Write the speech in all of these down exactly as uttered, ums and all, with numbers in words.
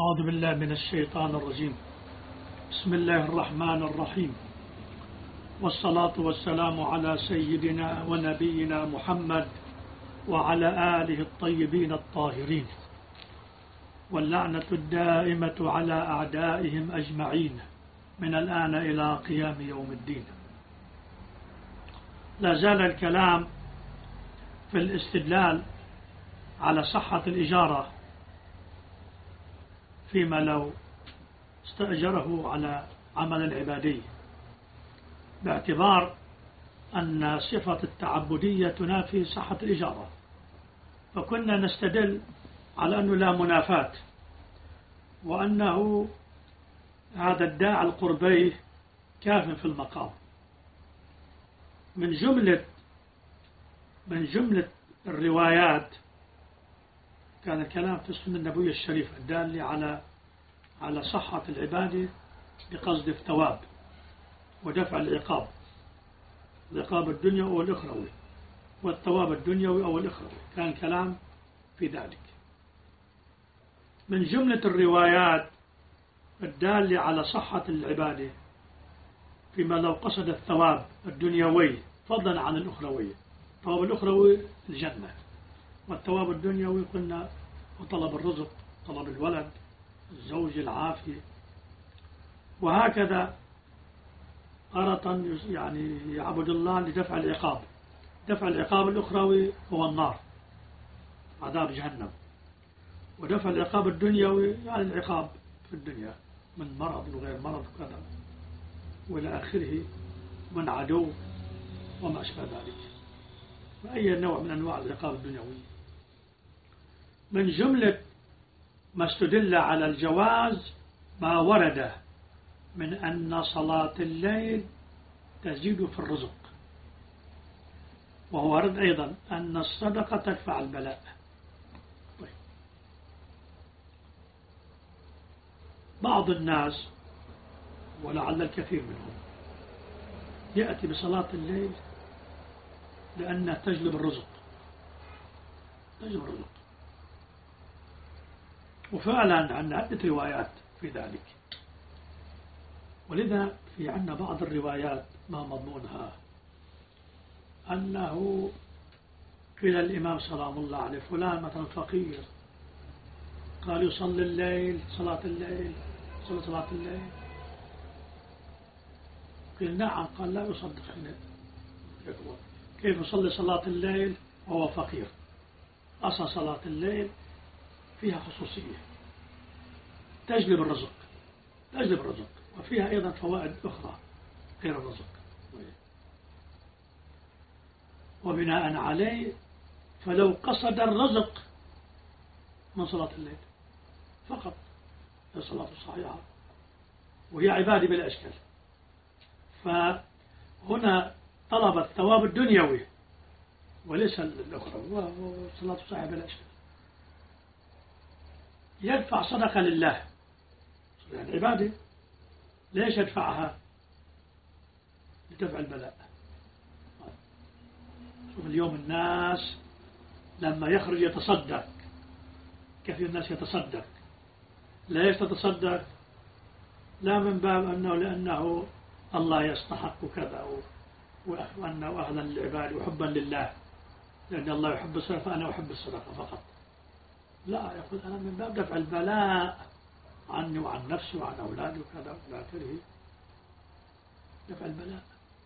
أعوذ بالله من الشيطان الرجيم. بسم الله الرحمن الرحيم، والصلاة والسلام على سيدنا ونبينا محمد وعلى آله الطيبين الطاهرين، واللعنة الدائمة على أعدائهم أجمعين من الآن إلى قيام يوم الدين. لا زال الكلام في الاستدلال على صحة الإجارة فيما لو استأجره على عمل عبادي، باعتبار أن صفة التعبدية تنافي صحة الإجارة، فكنا نستدل على أنه لا منافاة، وأنه هذا الداعي القربي كاف في المقام. من جملة من جملة الروايات كان الكلام في السنة النبوية الشريفة الدالة على على صحة العبادة بقصد الثواب ودفع العقاب، العقاب الدنيوي أو الأخروي، والثواب الدنيوي أو الأخروي، كان كلام في ذلك. من جملة الروايات الدالة على صحة العبادة فيما لو قصد الثواب الدنيوي فضلا عن الأخروي، الثواب الأخروي الجنة، والثواب الدنيوي قلنا وطلب الرزق، طلب الولد، الزوج، العافية، وهكذا أرة يعني يعبد الله لدفع العقاب. دفع العقاب الأخروي هو النار، عذاب جهنم، ودفع العقاب الدنيوي يعني العقاب في الدنيا من مرض وغير مرض وكذا وإلى آخره، من عدو وما أشبه ذلك، وأي نوع من أنواع العقاب الدنيوي. من جملة ما استدل على الجواز ما ورد من أن صلاة الليل تزيد في الرزق، وهو ورد أيضا أن الصدقة تدفع البلاء. طيب. بعض الناس ولعل الكثير منهم يأتي بصلاة الليل لأنها تجلب الرزق، تجلب الرزق، وفعلا عندنا عدة روايات في ذلك، ولذا في عندنا بعض الروايات ما مضمونها أنه قيل الإمام سلام الله عليه فلان مثلا فقير، قال يصلي الليل صلاة الليل صلى صلاة الليل، قيل نعم، قال لا يصدق حين كيف يصلي صلاة الليل وهو فقير؟ أصلا صلاة الليل فيها خصوصية تجلب الرزق، تجلب الرزق، وفيها أيضا فوائد أخرى غير الرزق. وبناء عليه فلو قصد الرزق من صلاة الليل فقط الصلاة الصحيحة وهي عبادة بلا إشكال، فهنا طلب الثواب الدنيوي وليس الأخرى، والصلاة الصحيحة بلا إشكال. يدفع صدقة لله، يعني عبادة، ليش يدفعها؟ لدفع البلاء. شوف اليوم الناس لما يخرج يتصدق، كثير الناس يتصدق، ليش تتصدق؟ لا من باب أنه لأنه الله يستحق كذا وأنه أهلا للعباد وحبا لله، لأن الله يحب الصدقة فأنا أحب الصدقة فقط. لا، يقول أنا من باب دفع البلاء عني وعن نفسي وعن أولادي وكذا وإلى آخره، دفع البلاء.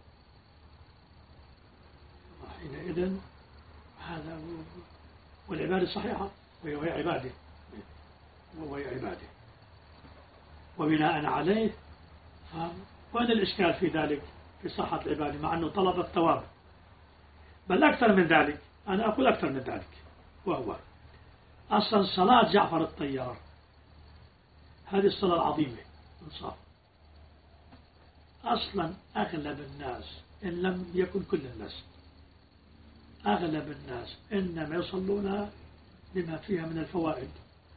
حينئذ هذا هو، والعبادة صحيحة وهي عبادة وهي عبادة، وبناء عليه وين الإشكال في ذلك في صحة العبادة مع أنه طلب الثواب؟ بل أكثر من ذلك، أنا أقول أكثر من ذلك، وهو أصلا صلاة جعفر الطيار هذه الصلاة العظيمة انصاف، أصلا أغلب الناس إن لم يكن كل الناس، أغلب الناس إنما يصلونها لما فيها من الفوائد،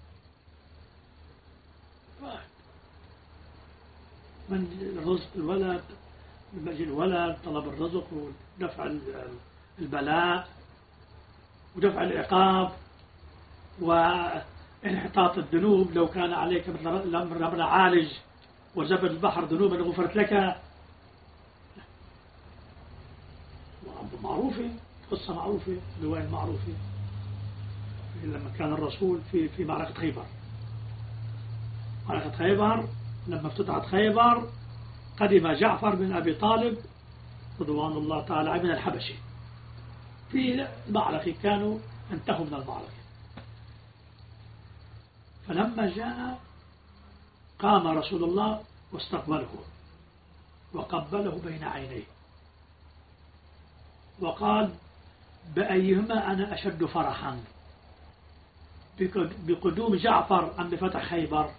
من رزق الولد، من مجيء الولد، طلب الرزق ودفع البلاء ودفع العقاب انحطاط الذنوب لو كان عليك مثل رمل عالج وزبد البحر ذنوبا غفرت لك، معروفة، قصة معروفة، رواية معروفة لما كان الرسول في في معركة خيبر. معركة خيبر لما افتتحت خيبر قدم جعفر بن أبي طالب رضوان الله تعالى من الحبشة في المعركة، كانوا انتهوا من المعركة. فلما جاء قام رسول الله واستقبله وقبله بين عينيه وقال: بأيهما أنا أشد فرحا، بقدوم جعفر أم بفتح خيبر؟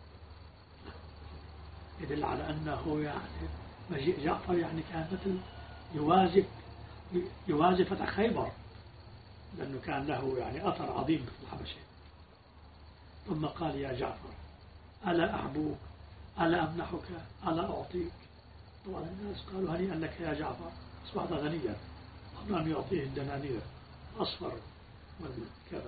يدل على أنه يعني مجيء جعفر يعني كان مثل يوازي يوازي فتح خيبر، لأنه كان له يعني أثر عظيم في الحبشة. ثم قال: يا جعفر ألا أحبوك، ألا أمنحك، ألا أعطيك؟ طبعا الناس قالوا: هنيئا لك يا جعفر، أصبحت غنيا. لم يعطيه الدنانير أصفر كذا.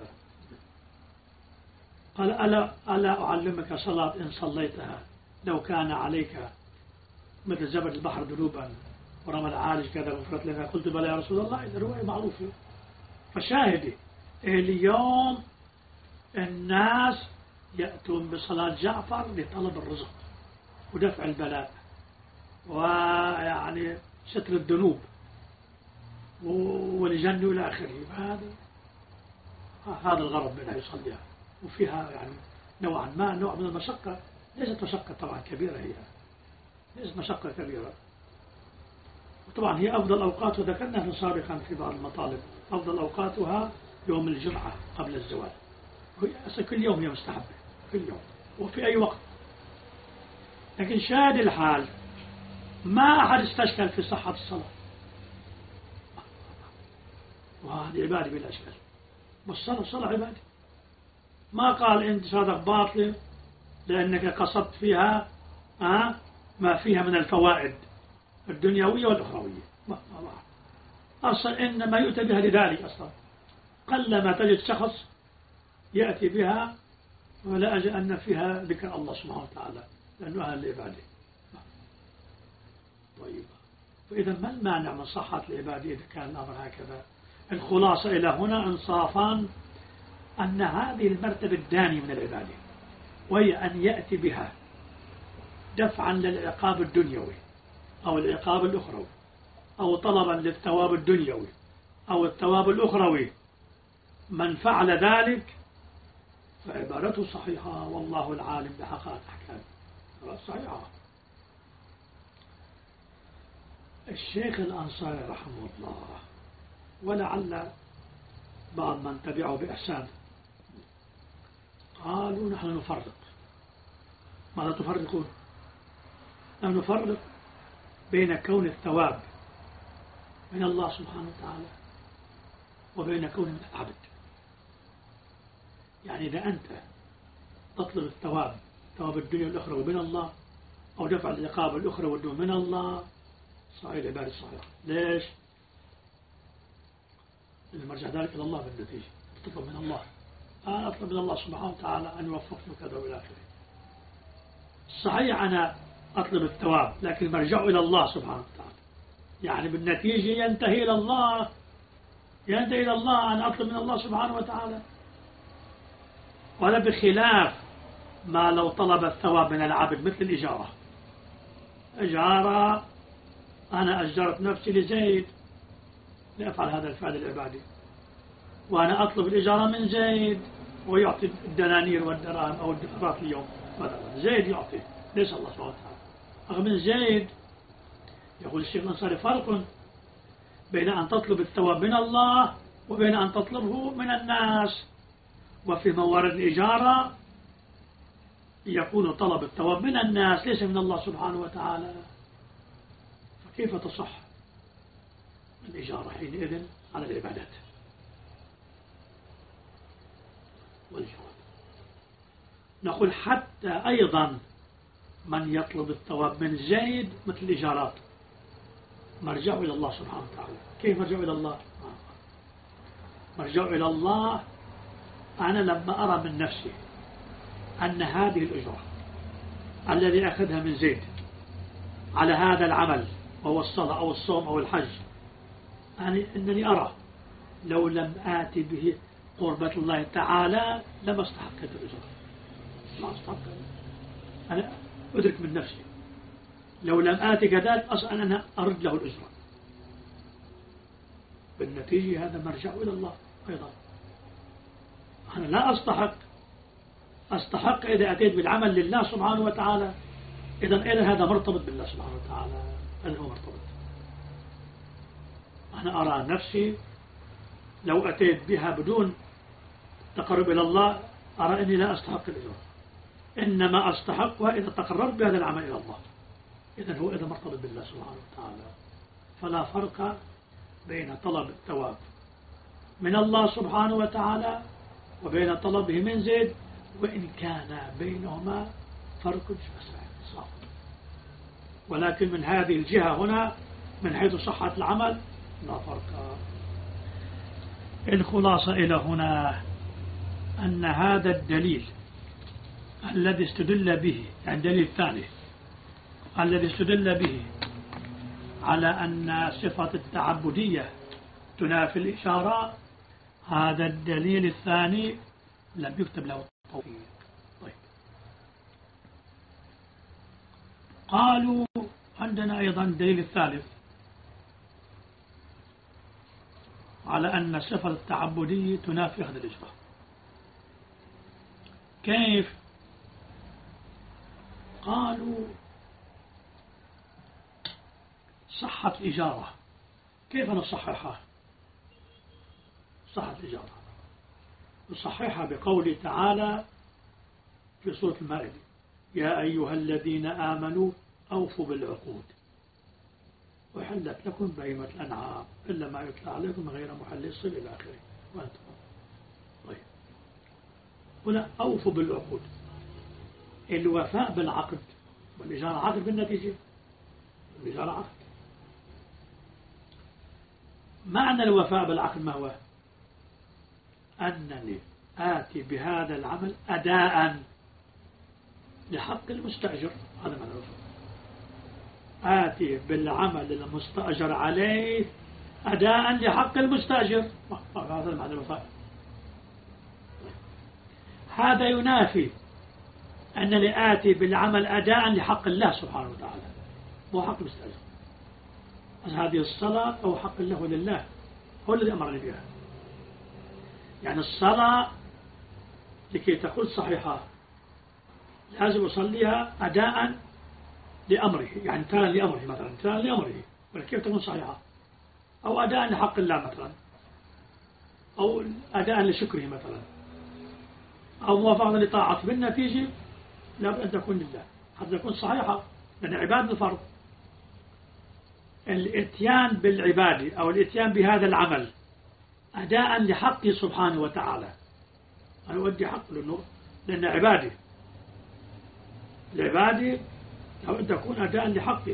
قال: ألا, ألا أعلمك صلاة إن صليتها لو كان عليك مثل زبد البحر ذنوبا ورمل عالج كذا غفرت لنا؟ قلت: بلى يا رسول الله. إذا رواية معروفة. فشاهدي اليوم الناس يأتون بصلاة جعفر لطلب الرزق ودفع البلاء ويعني ستر الذنوب والجنة إلى آخره. هذا هذا الغرض منها يصليها، وفيها يعني نوعا ما نوع من المشقة، ليست مشقة طبعا كبيرة، هي ليست مشقة كبيرة. وطبعا هي أفضل أوقات، وذكرنا سابقا في بعض المطالب أفضل أوقاتها يوم الجمعة قبل الزوال. هي كل يوم هي مستحبة، كل يوم وفي أي وقت. لكن شاهد الحال ما أحد استشكل في صحة الصلاة، وهذه عبادة بلا إشكال. والصلاة صلاة عبادة. ما قال أنت صلاتك باطلة لأنك قصدت فيها أه ما فيها من الفوائد الدنيوية والأخروية. ما ما أصلا إنما يؤتى بها لذلك. أصلا قل ما تجد شخص يأتي بها ولا أجل أن فيها ذكر الله سبحانه وتعالى، لأنه أهل العبادة. طيب، فإذا ما المانع من صحة العبادة إذا كان الأمر هكذا؟ الخلاصة إلى هنا إنصافا أن هذه المرتبة الدانية من العبادة، وهي أن يأتي بها دفعا للعقاب الدنيوي أو العقاب الأخروي، أو طلبا للثواب الدنيوي أو الثواب الأخروي. من فعل ذلك فعبارته صحيحة، والله العالم بحقائق أحكامه صحيحة. الشيخ الأنصاري رحمه الله، ولعل بعض من تبعه بإحسان، قالوا: نحن نفرق. ماذا تفرقون؟ نحن نفرق بين كون الثواب من الله سبحانه وتعالى وبين كون من العبد. يعني إذا أنت تطلب الثواب، ثواب الدنيا والأخرى من الله، أو دفع العقاب الأخرى والدنيا من الله، صحيح العبادة صحيح. ليش؟ لأن مرجع ذلك إلى الله بالنتيجة. تطلب من الله، أنا أطلب من الله سبحانه وتعالى أن يوفقني وكذا وإلى آخره. صحيح أنا أطلب الثواب، لكن مرجع إلى الله سبحانه وتعالى، يعني بالنتيجة ينتهي إلى الله، ينتهي إلى الله أن أطلب من الله سبحانه وتعالى. ولا بخلاف ما لو طلب الثواب من العبد، مثل الإجارة. إجارة، أنا أجرت نفسي لزيد لأفعل هذا الفعل العبادي، وأنا أطلب الإجارة من زيد ويعطي الدنانير والدراهم أو الدفرات اليوم، زيد يعطي ليس الله سبحانه وتعالى. رغم من زيد، يقول الشيخ الأنصاري: فرق بين أن تطلب الثواب من الله وبين أن تطلبه من الناس. وفي موارد الإجارة يكون طلب الثواب من الناس ليس من الله سبحانه وتعالى، فكيف تصح الإجارة حينئذ على العبادات؟ والجواب نقول حتى أيضا من يطلب الثواب من زيد مثل الإجارات مرجع إلى الله سبحانه وتعالى. كيف مرجع إلى الله؟ مرجع إلى الله. أنا لما أرى من نفسي أن هذه الأجرة الذي أخذها من زيد على هذا العمل وهو الصلاة أو الصوم أو الحج، يعني أنني أرى لو لم آتي به قربة الله تعالى لما استحقت الأجرة، ما استحقت. أنا أدرك من نفسي لو لم آتي كذلك أصلا أنا أرد له الأجرة. بالنتيجة هذا مرجع إلى الله أيضا. أنا لا أستحق أستحق إذا أتيت بالعمل لله سبحانه وتعالى. إذن إذن هذا مرتبط بالله سبحانه وتعالى. هذا هو مرتبط. أنا أرى نفسي لو أتيت بها بدون تقرب إلى الله أرى أني لا أستحق الأجر، إنما أستحقها إذا تقربت بهذا العمل إلى الله. إذن هو إذا مرتبط بالله سبحانه وتعالى. فلا فرق بين طلب الثواب من الله سبحانه وتعالى وبين طلبه من زيد، وإن كان بينهما فرق شاسع صعب. ولكن من هذه الجهة هنا من حيث صحة العمل لا فرق. الخلاصة إلى هنا أن هذا الدليل الذي استدل به، يعني الدليل الثاني الذي استدل به على أن صفة التعبدية تنافي الإشارة، هذا الدليل الثاني لم يكتب له التوفيق. طيب. قالوا عندنا أيضا الدليل الثالث على أن صفة التعبدية تنافي أخذ الإجرة. كيف؟ قالوا صحة الإجارة. كيف نصححها؟ صحة الإجارة نصححها بقوله تعالى في سورة المائدة: يا أيها الذين آمنوا أوفوا بالعقود وحلت لكم بهيمة الأنعام إلا ما يتلى عليكم غير محل الصيد إلى آخره. وأنتم طيب. هنا أوفوا بالعقود، الوفاء بالعقد، والإجارة عقد بالنتيجة، الإجارة عقد. معنى الوفاء بالعقد ما هو؟ أنني آتي بهذا العمل أداء لحق المستأجر. هذا معنى الوفاء. آتي بالعمل المستأجر عليه أداء لحق المستأجر. هذا معنى الوفاء. هذا ينافي أنني آتي بالعمل أداء لحق الله سبحانه وتعالى مو حق المستأجر. هذه الصلاة أو حق الله ولله هو الذي أمرني بها. يعني الصلاة لكي تكون صحيحة لازم أصليها أداء لأمره، يعني امتثالا لأمره مثلا، امتثالا لأمره، ولكيف تكون صحيحة؟ أو أداء لحق الله مثلا، أو أداء لشكره مثلا، أو موافقة لطاعته. بالنتيجة لابد أن تكون لله حتى تكون صحيحة، لأن عبادة الفرض. الاتيان بالعبادة أو الاتيان بهذا العمل أداء لحقه سبحانه وتعالى، أنا أودي حق للنور لأن عبادة العبادة لو أن تكون أداء لحقه.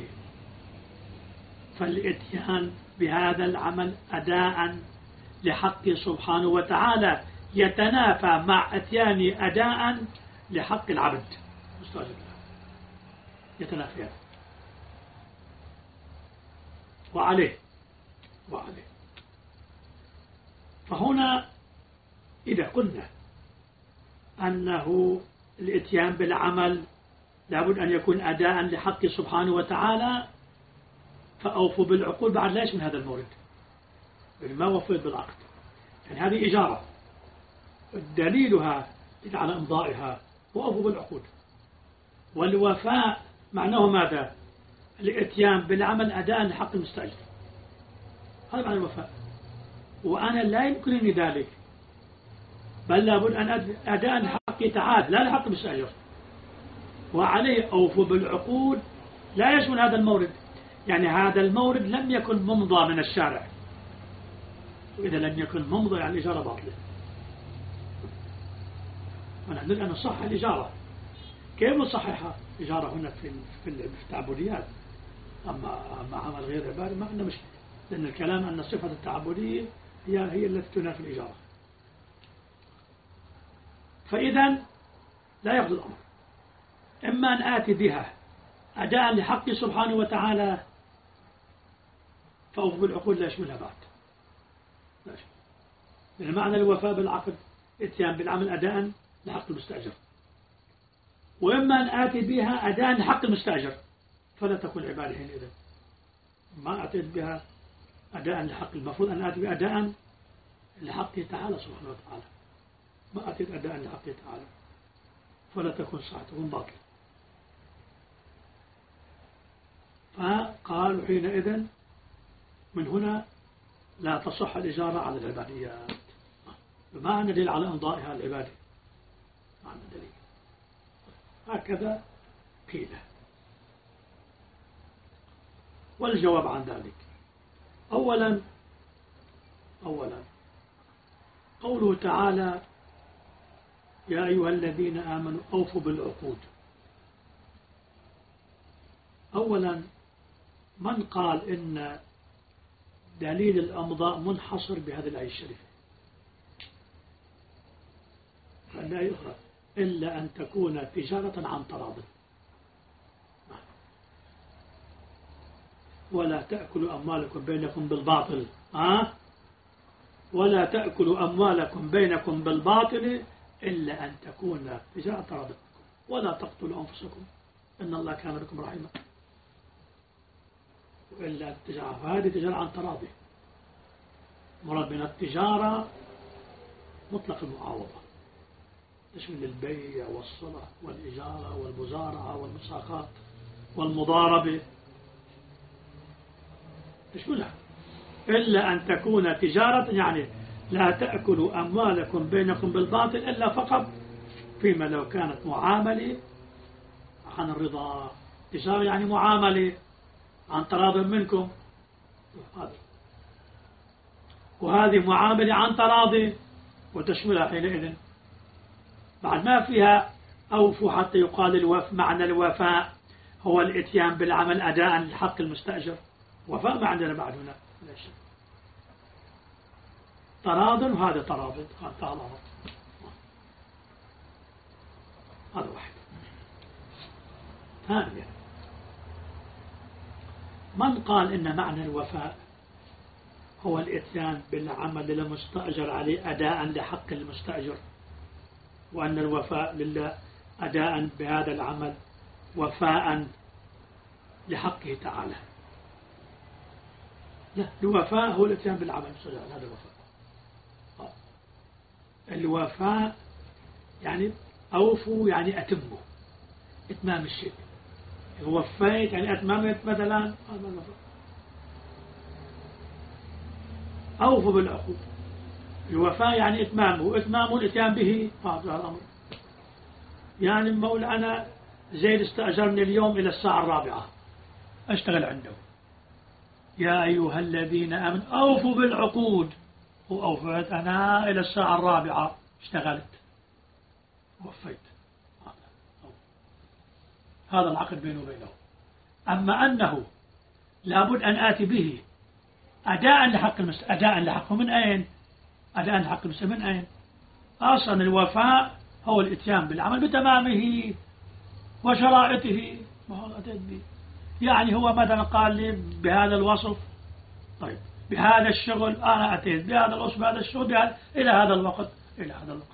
فالاتيان بهذا العمل أداء لحقه سبحانه وتعالى يتنافى مع اتيان أداء لحق العبد مستأجر له، يتنافيان. وعليه وعليه فهنا إذا قلنا أنه الاتيان بالعمل لابد أن يكون أداء لحق سبحانه وتعالى، فأوفوا بالعقود بعد ليش من هذا المورد، يعني ما وفيت بالعقد، يعني هذه إجارة دليلها على إمضائها وأوفوا بالعقود. والوفاء معناه ماذا؟ الاتيان بالعمل أداء لحق المستأجر، هذا معنى الوفاء. وأنا لا يمكنني ذلك، بل لابد أن أداء لحق تعالى لا لحق المستأجر. وعليه أوفوا بالعقود لا يشمل هذا المورد، يعني هذا المورد لم يكن ممضى من الشارع، وإذا لم يكن ممضى يعني الإجارة باطلة. ونحن نريد أن نصحح الإجارة. كيف نصححها؟ إجارة هنا في في التعبديات، أما أما عمل غير عبادي ما عندنا مشكلة، لأن الكلام أن الصفة التعبدية هي هي التي تنافي الإجارة. فإذا لا يأخذ الأمر. إما أن آتي بها أداء لحقه سبحانه وتعالى فأوفوا بالعقود لا يشملها بعد، لا يشمل. من معنى الوفاء بالعقد اتيان بالعمل أداء لحق المستأجر، وإما أن آتي بها أداء لحق المستأجر فلا تكون عبادة حينئذ. ما أتيت بها أداء لحق، المفروض أن آتي بأداء لحقه تعالى سبحانه وتعالى، ما أتيت أداء لحقه تعالى فلا تكون صح، تكون باطل. فقالوا حينئذ من هنا لا تصح الإجارة على العباديات، بمعنى دليل على إمضائها العبادي، معنى دليل هكذا قيل. والجواب عن ذلك أولا أولا قوله تعالى يا أيها الذين آمنوا أوفوا بالعقود. أولا من قال إن دليل الأمضاء منحصر بهذه الآية الشريفة؟ فالآية أخرى إلا أن تكون تجارة عن تراض ولا تأكلوا أموالكم بينكم بالباطل، ها؟ ولا تأكلوا أموالكم بينكم بالباطل إلا أن تكون تجارة تراض ولا تقتلوا أنفسكم إن الله كان بكم رحيما. وإلا التجارة، فهذه تجارة عن تراضي، مراد من التجارة مطلق المعاوضة، تشمل البيع والصلة والإجارة والمزارعة والمساقات والمضاربة، تشملها. إلا أن تكون تجارة يعني لا تأكلوا أموالكم بينكم بالباطل إلا فقط فيما لو كانت معاملة عن الرضا. تجارة يعني معاملة عن تراض منكم، وهذه معاملة عن تراضي وتشملها حينئذ. بعد ما فيها أوفوا حتى يقال الوف معنى الوفاء هو الاتيان بالعمل أداء لحق المستأجر. وفاء ما عندنا بعد هنا تراض، وهذا تراض هذا واحد. ثانيا من قال إن معنى الوفاء هو الاتيان بالعمل للمستأجر عليه أداء لحق المستأجر، وأن الوفاء لله أداء بهذا العمل وفاء لحقه تعالى. لا، الوفاء هو الاتيان بالعمل المستأجر، هذا الوفاء. الوفاء يعني أوفوا يعني أتموا، إتمام الشيء. وفيت يعني أتممت مثلا، أوفوا بالعقود. الوفاء يعني إتمامه، إتمامه الإتيان به، هذا الأمر. يعني مولى أنا زيد استأجرني اليوم إلى الساعة الرابعة أشتغل عنده، يا أيها الذين آمنوا أوفوا بالعقود، وأوفيت أنا إلى الساعة الرابعة اشتغلت وفيت، هذا العقد بينه وبينه. أما أنه لابد أن آتي به أداء لحق المست... أداء لحقه من أين؟ أداء لحق المست... من أين؟ أصلا الوفاء هو الإتيان بالعمل بتمامه وشرائطه. يعني هو مثلا قال لي بهذا الوصف، طيب بهذا الشغل أنا أتيت بهذا الوصف بهذا الشغل بهذا إلى هذا الوقت إلى هذا الوقت،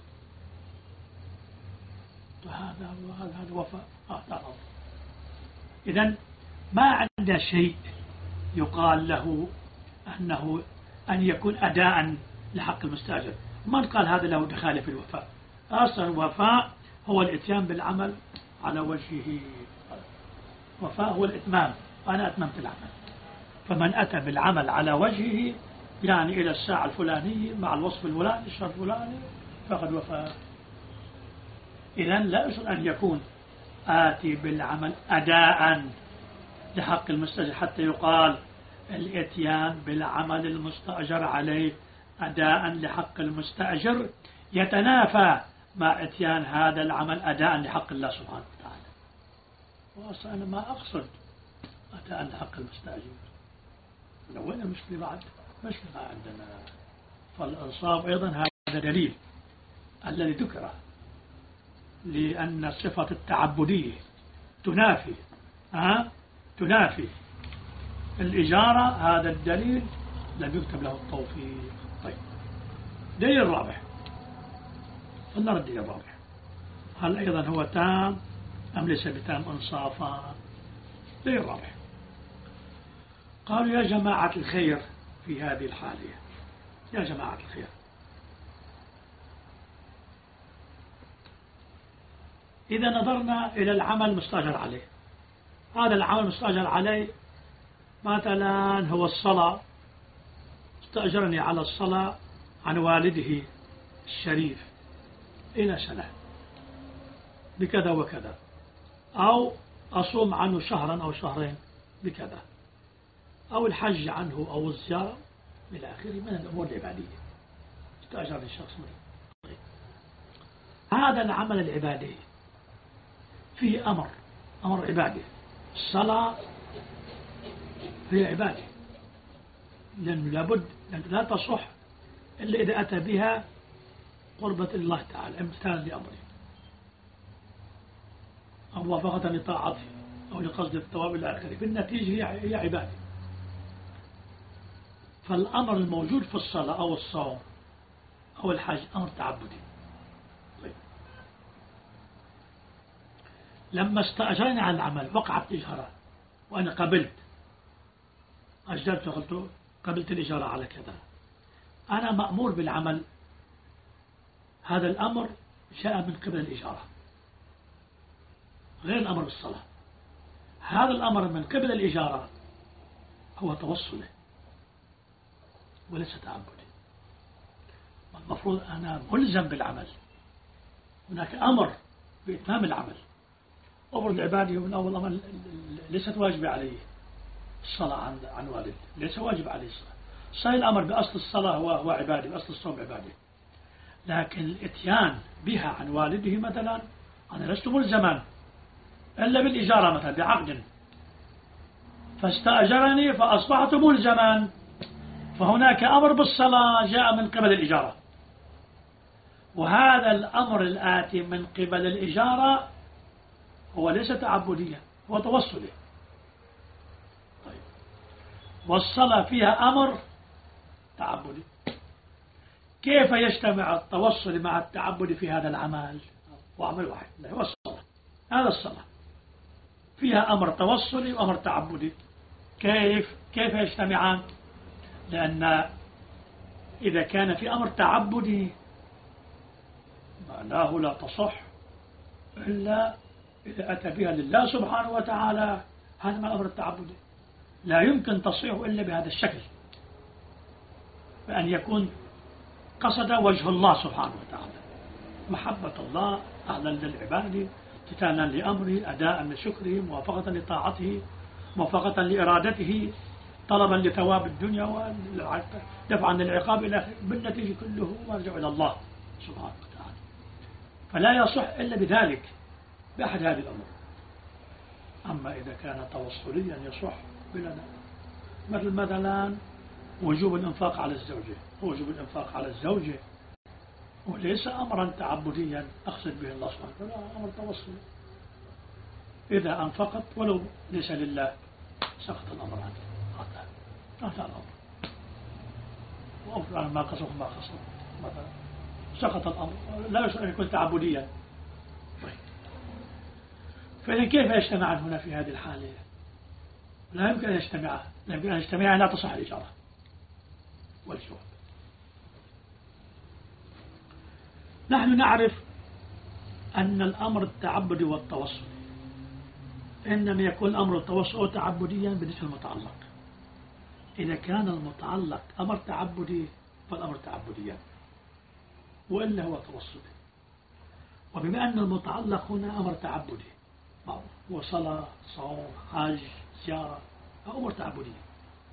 هذا هذا هذا وفاء. هذا إذن ما عند شيء يقال له أنه أن يكون أداء لحق المستأجر. من قال هذا له دخال في الوفاء؟ أصلا الوفاء هو الإتيان بالعمل على وجهه. وفاء هو الإتمام، أنا أتممت العمل. فمن أتى بالعمل على وجهه يعني إلى الساعة الفلانية مع الوصف الفلاني الشرط الفلاني فقد وفاء. إذن لا يصل أن يكون آتي بالعمل أداء لحق المستأجر حتى يقال الاتيان بالعمل المستأجر عليه أداء لحق المستأجر يتنافى مع اتيان هذا العمل أداء لحق الله سبحانه وتعالى. وأصلا أنا ما أقصد أداء لحق المستأجر. وين المشكلة بعد؟ مشكلة عندنا. فالإنصاف أيضا هذا دليل الذي ذكره لأن صفة التعبدية تنافي أه؟ تنافي الإجارة. هذا الدليل لم يكتب له التوفيق. طيب، دليل الرابع، فلنرى الدليل الرابع، هل أيضا هو تام أم ليس بتام إنصافا؟ دليل الرابع، قالوا يا جماعة الخير في هذه الحالة، يا جماعة الخير، إذا نظرنا إلى العمل المستأجر عليه، هذا العمل المستأجر عليه مثلا هو الصلاة، استأجرني على الصلاة عن والده الشريف إلى سنة بكذا وكذا، أو أصوم عنه شهرا أو شهرين بكذا، أو الحج عنه أو الزيارة إلى آخره من الأمور العبادية، استأجرني الشخص منه. هذا العمل العبادي فيه أمر، أمر عبادي، الصلاة هي عبادة، لأنه لابد أن لا تصح إلا إذا أتى بها قربة الله تعالى، امتثالا لأمره أو موافقة لطاعته أو لقصد الثواب إلى آخره، بالنتيجة هي عبادة. فالأمر الموجود في الصلاة أو الصوم أو الحج أمر تعبدي. طيب، لما استأجرني على العمل وقعت إجارة وأنا قبلت، أجرت وقلت قبلت الإجارة على كذا، أنا مأمور بالعمل، هذا الأمر جاء من قبل الإجارة غير الأمر بالصلاة. هذا الأمر من قبل الإجارة هو توصله وليس تعبدي. المفروض أنا ملزم بالعمل، هناك أمر بإتمام العمل. أمر العبادي من أول أمر ليست واجبة عليه الصلاة عن عن والد، ليس واجب عليه الصلاة. صحيح الأمر بأصل الصلاة هو هو عبادي، بأصل الصوم عبادي، لكن الإتيان بها عن والده مثلا أنا لست ملزما إلا بالإجارة مثلا بعقد، فاستأجرني فأصبحت ملزما، فهناك أمر بالصلاة جاء من قبل الإجارة، وهذا الأمر الآتي من قبل الإجارة هو ليس تعبديا، هو توصلي. طيب، والصلاة فيها أمر تعبدي، كيف يجتمع التوصل مع التعبد في هذا العمل؟ وعمل واحد هو الصلاة. هذا الصلاة فيها أمر توصلي وأمر تعبدي، كيف كيف يجتمعان؟ لأن إذا كان في أمر تعبدي معناه لا تصح إلا إذا أتى بها لله سبحانه وتعالى، هذا ما الأمر التعبدي لا يمكن تصحيح إلا بهذا الشكل، بأن يكون قصد وجه الله سبحانه وتعالى، محبة الله أعلى للعباد، امتثالا لأمره، أداء لشكره، موافقة لطاعته، موافقة لإرادته، طلبا لثواب الدنيا ودفعا للعقاب إلى آخره، بالنتيجة كله مرجع إلى الله سبحانه وتعالى. فلا يصح إلا بذلك بأحد هذه الأمور. أما إذا كان توصليا يصح بلا مثل مثلا وجوب الإنفاق على الزوجة، وجوب الإنفاق على الزوجة وليس أمرا تعبديا أقصد به الله سبحانه وتعالى، أمر توصلي، إذا أنفقت ولو ليس لله سقط الأمر عنه، هذا الأمر، وأفضل ما قصر ما قصر مثلا سقط الأمر، لا يصح أن يكون تعبديا. طيب، فإذا كيف يجتمعان هنا في هذه الحالة؟ لا يمكن أن يجتمعا، لا يمكن أن يجتمعا، لا تصح الإجارة والجواب. نحن نعرف أن الأمر التعبدي والتوصل إنما يكون الأمر التوصل تعبديا بالنسبة للمتعلق. إذا كان المتعلق أمر تعبدي فالأمر تعبديا، وإلا هو توصلي. وبما أن المتعلق هنا أمر تعبدي وصلاة، صوم، حج، زيارة، أمور تعبدية،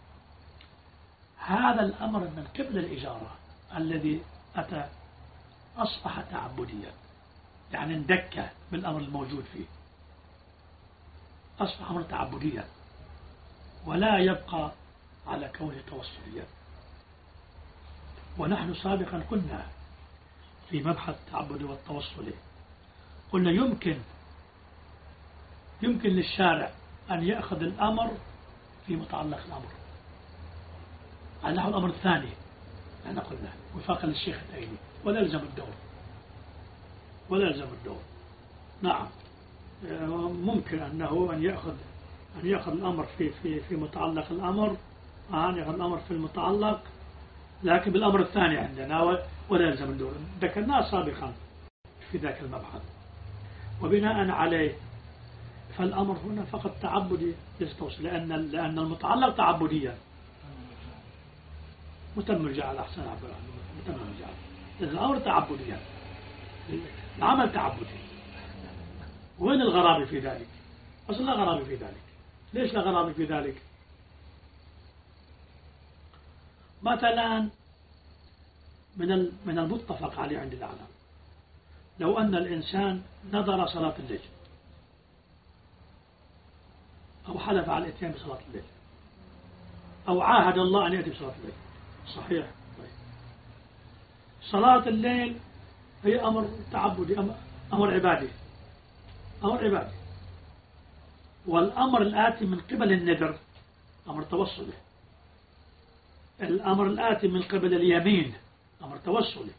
هذا الأمر من قبل الإجارة الذي أتى أصبح تعبديا، يعني اندك بالأمر الموجود فيه، أصبح أمر تعبديا ولا يبقى على كونه توصليا. ونحن سابقا قلنا في مبحث التعبد والتوصل قلنا يمكن يمكن للشارع أن يأخذ الأمر في متعلق الأمر على نحو الأمر الثاني، أنا قلنا وفاقا للشيخ الأيلي، ولا يلزم الدور ولا يلزم الدور. نعم ممكن أنه أن يأخذ أن يأخذ الأمر في في في متعلق الأمر، أن يأخذ الأمر في المتعلق، لكن بالأمر الثاني عندنا ولا يلزم الدور. ذكرناه سابقا في ذاك المبحث. وبناء عليه فالأمر هنا فقط تعبدي يستوصل، لأن لأن المتعلق تعبديا. متم الجعل أحسن عبد الله، متم الجعل، لأن الأمر تعبديا، العمل تعبدي. وين الغرابة في ذلك؟ أصلا لا غرابة في ذلك. ليش لا غرابة في ذلك؟ مثلا من من المتفق عليه عند العلماء لو أن الإنسان نظر صلاة الليل أو حلف على الإتيان بصلاة الليل أو عاهد الله أن يأتي بصلاة الليل، صحيح؟ طيب. صلاة الليل هي أمر تعبدي، أمر عبادي، أمر عبادي. والأمر الآتي من قبل النذر أمر توسلي. الأمر الآتي من قبل اليمين أمر توسلي.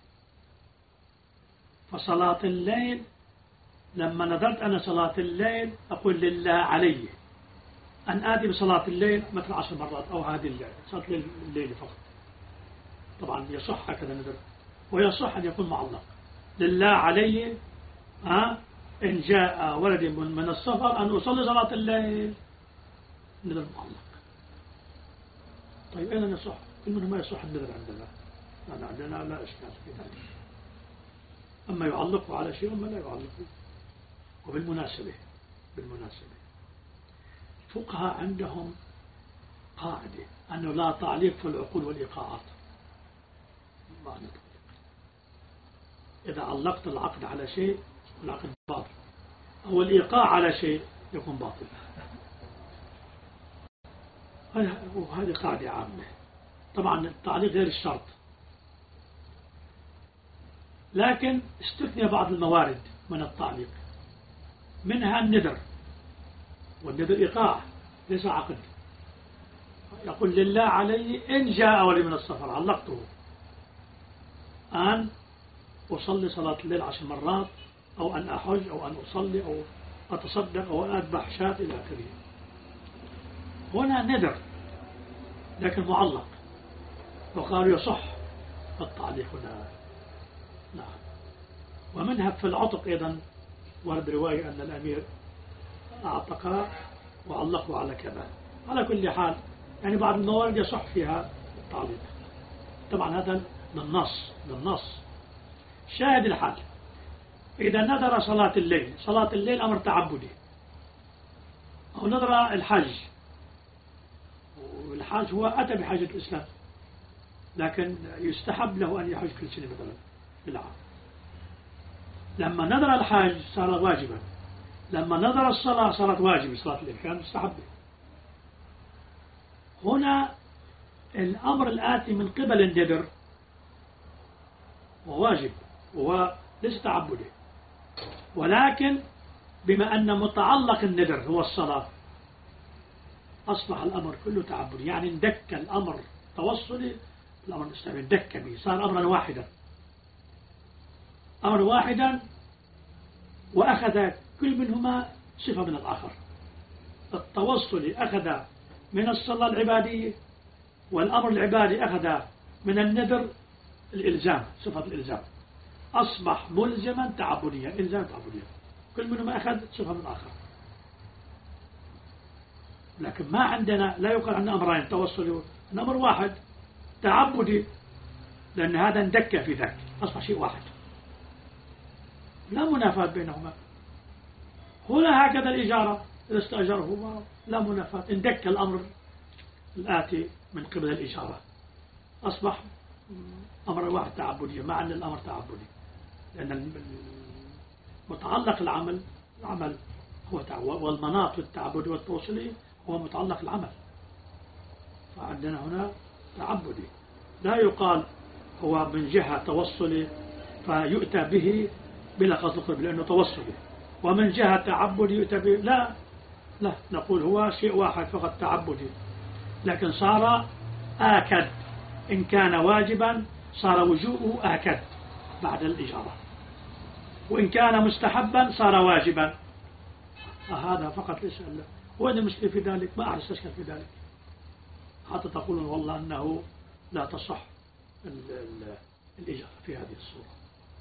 فصلاة الليل لما نذرت أنا صلاة الليل أقول لله علي أن آتي بصلاة الليل مثل عشر مرات أو هذه الليل صلاة الليل فقط. طبعا يصح هكذا نذر، ويصح أن يكون معلق لله علي ها إن جاء ولد من السفر أن أصلي صلاة الليل، نذر معلق. طيب أين يصح؟ كل منهم ما يصح النذر عندنا، أنا عندنا لا إشكال في ذلك. أما يعلقه على شيء وما لا يعلقه. وبالمناسبة بالمناسبة فقهاء عندهم قاعدة أنه لا تعليق في العقود والإيقاعات. ما نطلق. إذا علقت العقد على شيء العقد باطل، أو الإيقاع على شيء يكون باطل. وهذه قاعدة عامة. طبعا التعليق غير الشرط، لكن استثني بعض الموارد من التعليق، منها النذر، والنذر إيقاع ليس عقد. يقول لله علي إن جاء ولي من السفر علقته أن أصلي صلاة الليل عشر مرات، أو أن أحج، أو أن أصلي، أو أتصدق، أو أن أذبح شاة إلى آخره. هنا نذر لكن معلق، وقالوا يصح التعليق هنا. نعم. ومنها في العتق أيضا ورد رواية أن الأمير أعتق وعلقه على كذا. على كل حال يعني بعض الموارد يصح فيها التعليق. طبعا هذا للنص للنص شاهد الحال. إذا نذر صلاة الليل، صلاة الليل أمر تعبدي، أو نذر الحج، والحج هو أتى بحاجة الإسلام، لكن يستحب له أن يحج كل سنة مثلا في العام. لما نذر الحج صار واجبا، لما نذر الصلاة صارت واجبة، صلاة الليل كان مستحبة. هنا الأمر الآتي من قبل النذر وواجب وليس تعبدي، ولكن بما أن متعلق النذر هو الصلاة أصبح الأمر كله تعبدي. يعني اندك الأمر توصلي، الأمر الإسلامي اندك به، صار أمرا واحدا، أمر واحدا، وأخذ كل منهما صفة من الآخر. التوصل أخذ من الصلاة العبادية، والأمر العبادي أخذ من النذر الإلزام، صفة الإلزام، أصبح ملزما تعبديا، إلزام تعبديا، كل منهما أخذ صفة من الآخر. لكن ما عندنا، لا يقال عندنا أمرين توصلي، أمر واحد تعبدي، لأن هذا اندك في ذاك، أصبح شيء واحد، لا منافاة بينهما. هنا هكذا الإجارة، إذا استأجره لا منافاة، اندك الأمر الآتي من قبل الإجارة، أصبح أمر واحد تعبدي، مع أن الأمر تعبدي، لأن متعلق العمل العمل هو تعبد، والمناط التعبدي والتوصلي هو متعلق العمل. فعندنا هنا تعبدي، لا يقال هو من جهة توصلي فيؤتى به بلا قصد القرب لأنه توسلي، ومن جهة تعبدي يؤتى لا لا نقول هو شيء واحد فقط تعبدي، لكن صار آكد. إن كان واجبا صار وجوبه آكد بعد الإجارة، وإن كان مستحبا صار واجبا. هذا فقط ليس له. وين المشكلة في ذلك؟ ما أعرف أشكل في ذلك حتى تقولون والله أنه لا تصح الإجارة في هذه الصورة.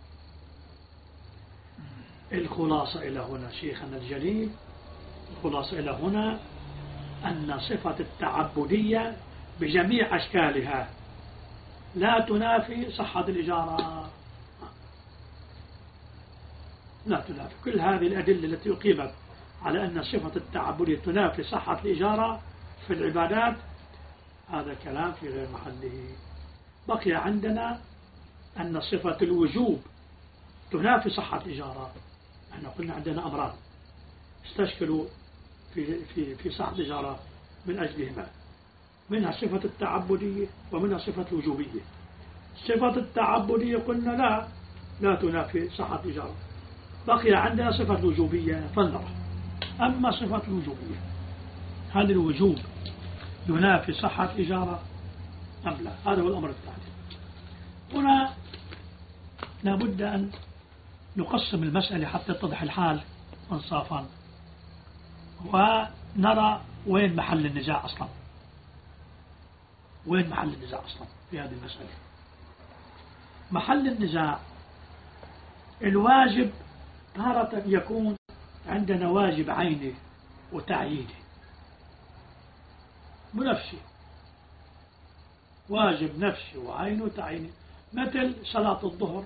الخلاصة إلى هنا شيخنا الجليل، الخلاصة إلى هنا أن صفة التعبدية بجميع أشكالها لا تنافي صحة الإجارة، لا تنافي. كل هذه الأدلة التي أقيمت على أن صفة التعبدية تنافي صحة الإجارة في العبادات هذا كلام في غير محله. بقي عندنا أن صفة الوجوب تنافي صحة الإجارة. احنا قلنا عندنا أمران استشكلوا في في في صحة الإجارة من أجلهما، منها صفة التعبدية ومنها صفة الوجوبية. صفة التعبدية قلنا لا لا تنافي صحة الإجارة. بقي عندنا صفة الوجوبية فلنرى. أما صفة الوجوبية هل الوجوب ينافي صحة الإجارة أم لا؟ هذا هو الأمر الثاني. هنا لابد أن نقسم المسألة حتى يتضح الحال انصافا، ونرى وين محل النزاع أصلا، وين محل النزاع أصلا في هذه المسألة. محل النزاع الواجب تارة يكون عندنا واجب عيني وتعييني بنفسي، واجب نفسي وعيني وتعييني، مثل صلاة الظهر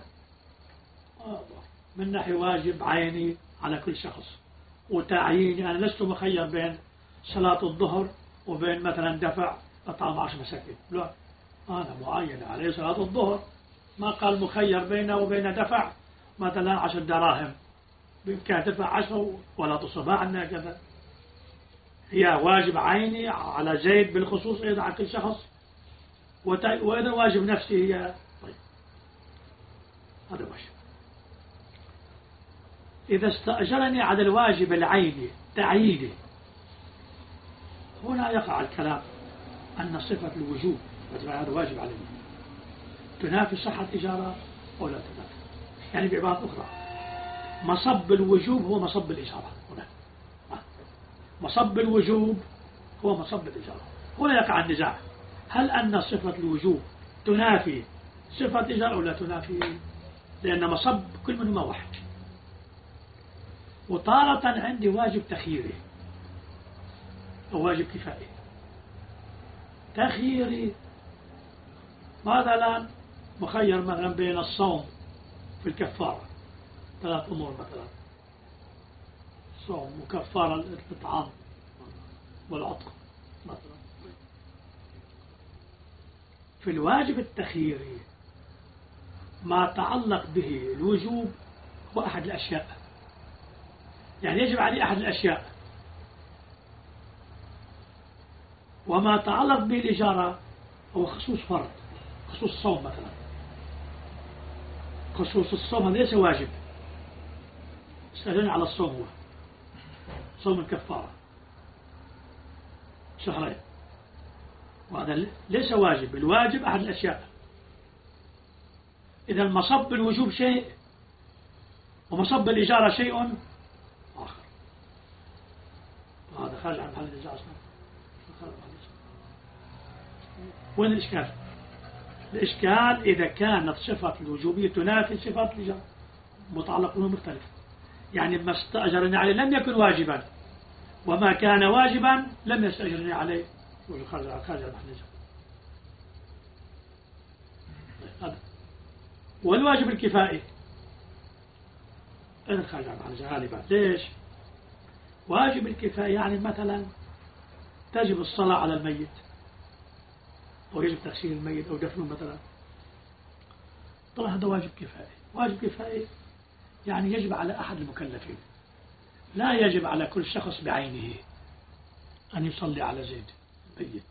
من ناحية واجب عيني على كل شخص، وتعييني أنا لست مخير بين صلاة الظهر وبين مثلا دفع إطعام عشر مساكين، لا أنا معين عليه صلاة الظهر، ما قال مخير بينه وبين دفع مثلا عشر دراهم، بإمكان دفع عشر ولا تصبع عنا كذا. هي واجب عيني على زيد بالخصوص أيضا على كل شخص، وأيضا واجب نفسي هي. طيب هذا واجب. إذا استأجرني على الواجب العيني تعييني، هنا يقع الكلام أن صفة الوجوب هذا واجب علينا تنافي صحة إجارة أو لا تنافي. يعني بعبارة أخرى مصب الوجوب هو مصب الإجارة. هنا مصب الوجوب هو مصب الإجارة. هنا يقع النزاع، هل أن صفة الوجوب تنافي صفة إجارة أو لا تنافي؟ لأن مصب كل منهما واحد. وطارة عندي واجب تخييري أو واجب كفائي. تخييري مثلا مخير مثلا بين الصوم في الكفارة، ثلاث أمور مثلا صوم وكفارة الإطعام والعتق مثلا. في الواجب التخييري ما تعلق به الوجوب هو أحد الأشياء، يعني يجب عليه أحد الأشياء، وما تعلق به الإجارة هو خصوص فرض، خصوص الصوم مثلا. خصوص الصوم هذا ليس واجب، استأذن على الصوم هو صوم الكفارة شهرين، وهذا ليس واجب. الواجب أحد الأشياء. إذا مصب الوجوب شيء ومصب الإجارة شيء آخر، وهذا خارج عن محل النزاع أصلا. وين الإشكال؟ الإشكال إذا كانت صفة الوجوبية تنافي صفة الإجارة، متعلق به مختلف. يعني ما استأجرني عليه لم يكن واجبا، وما كان واجبا لم يستأجرني عليه، خارج عن محل النزاع. والواجب الكفائي أيضا خارج عن محل النزاع غالبا. ليش؟ واجب الكفاية يعني مثلا تجب الصلاة على الميت، أو يجب تغسيل الميت أو دفنه مثلا. طبعا هذا واجب كفائي. واجب كفائي يعني يجب على أحد المكلفين، لا يجب على كل شخص بعينه أن يصلي على زيد الميت،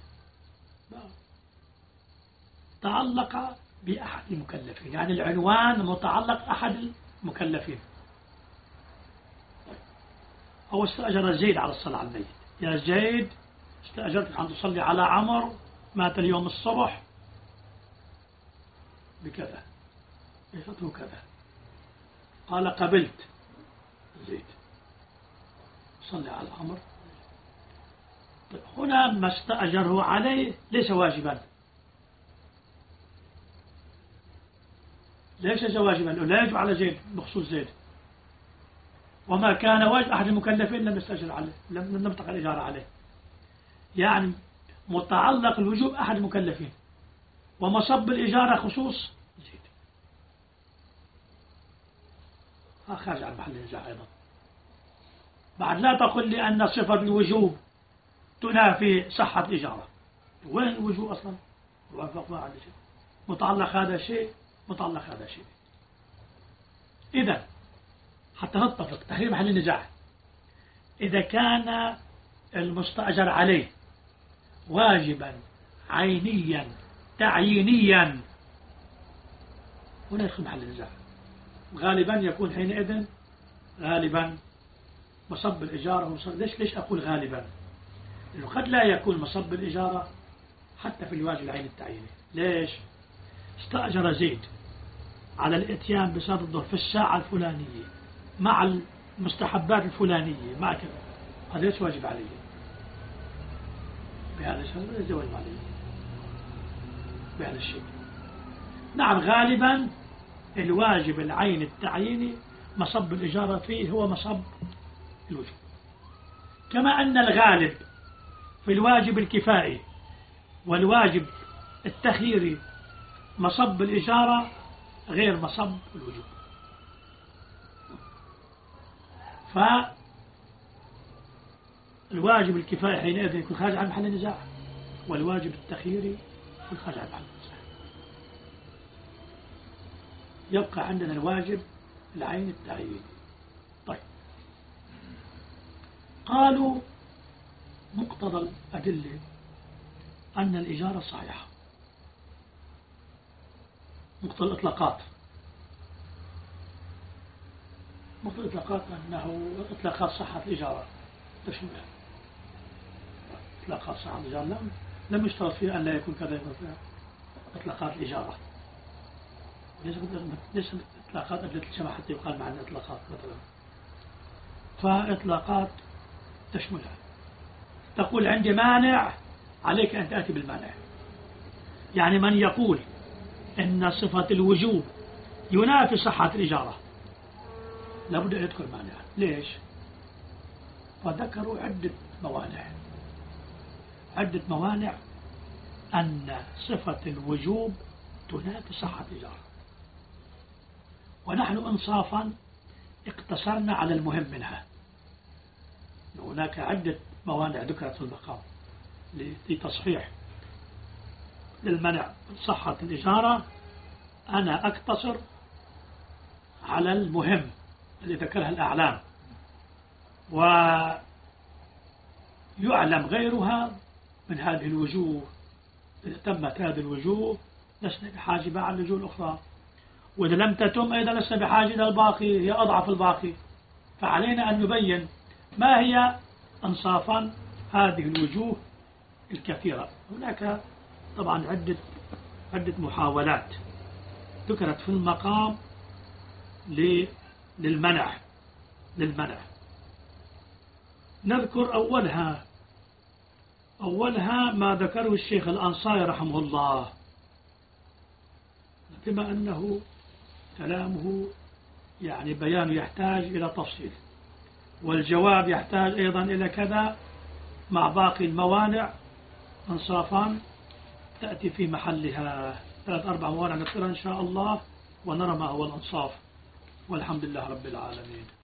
تعلق بأحد المكلفين، يعني العنوان متعلق أحد المكلفين. أو استأجر زيد على الصلاة على الميت، يا زيد استأجرتك أن تصلي على عمر مات اليوم الصبح بكذا، بفتره كذا، قال قبلت زيد صلي على عمر. طيب هنا ما استأجره عليه ليس واجبا، ليس واجبا، لا يجب على زيد بخصوص زيد، وما كان واجب أحد المكلفين لم يستأجر عليه، لم لم تقع الإجارة عليه، يعني متعلق الوجوب أحد المكلفين، ومصب الإجارة خصوص زيد. خارج عن محل النزاع أيضا. بعد لا تقل لي أن صفة الوجوب تنافي صحة الإجارة، وين الوجوب أصلا؟ وافق على شيء متعلق هذا شيء، متعلق هذا شيء. إذا حتى نتفق تحرير محل النزاع، إذا كان المستأجر عليه واجبا عينيا تعيينيا هنا يدخل محل النزاع. غالبا يكون حينئذ غالبا مصب الإجارة مصب. ليش ليش أقول غالبا؟ لأنه قد لا يكون مصب الإجارة حتى في الواجب العين التعييني. ليش؟ استأجر زيد على الاتيان بصلاة الظهر في الساعة الفلانية مع المستحبات الفلانية مع كذا، هذا ليس واجب عليه بهذا الشيء، ليس واجب عليه بهذا الشيء. نعم غالبا الواجب العين التعييني مصب الإجارة فيه هو مصب الوجوب، كما أن الغالب في الواجب الكفائي والواجب التخييري مصب الإجارة غير مصب الوجوب. فالواجب الكفائي حينئذ يكون خارج عن محل النزاع، والواجب التخييري يكون خارج عن محل النزاع. يبقى عندنا الواجب العين التعييني. طيب قالوا مقتضى الأدلة أن الإجارة صحيحة، مقتضى الإطلاقات، مقتضى الإطلاقات أنه إطلاقات صحة الإجارة تشمل إطلاقات صحة الإجارة، لم لم يشترط فيها أن لا يكون كذا، يكون فيها إطلاقات الإجارة، ليس إطلاقات أدلة الجمع حتى يقال معنا إطلاقات مثلا. فإطلاقات تشملها، تقول عندي مانع عليك أن تأتي بالمانع. يعني من يقول إن صفة الوجوب ينافي صحة الإجارة لابد أن يدخل مانع. ليش؟ فذكروا عدة موانع، عدة موانع أن صفة الوجوب تنافي صحة الإجارة، ونحن إنصافا اقتصرنا على المهم منها. هناك عدة موانع ذكرت في المقام لتصحيح للمنع صحة الإجارة، أنا أقتصر على المهم الذي ذكرها الأعلام، ويعلم غيرها من هذه الوجوه. إذا تمت هذه الوجوه لسنا بحاجة بعد الوجوه الأخرى، وإذا لم تتم أيضا لسنا بحاجة إلى الباقي، هي أضعف الباقي. فعلينا أن نبين ما هي أنصافا هذه الوجوه الكثيرة. هناك طبعا عدة عدة محاولات ذكرت في المقام للمنع للمنع نذكر أولها أولها ما ذكره الشيخ الأنصاري رحمه الله، بما أنه كلامه يعني بيان يحتاج إلى تفصيل، والجواب يحتاج أيضا إلى كذا، مع باقي الموانع انصافا تأتي في محلها. ثلاث أربع موانع نذكرها إن شاء الله ونرى ما هو الأنصاف، والحمد لله رب العالمين.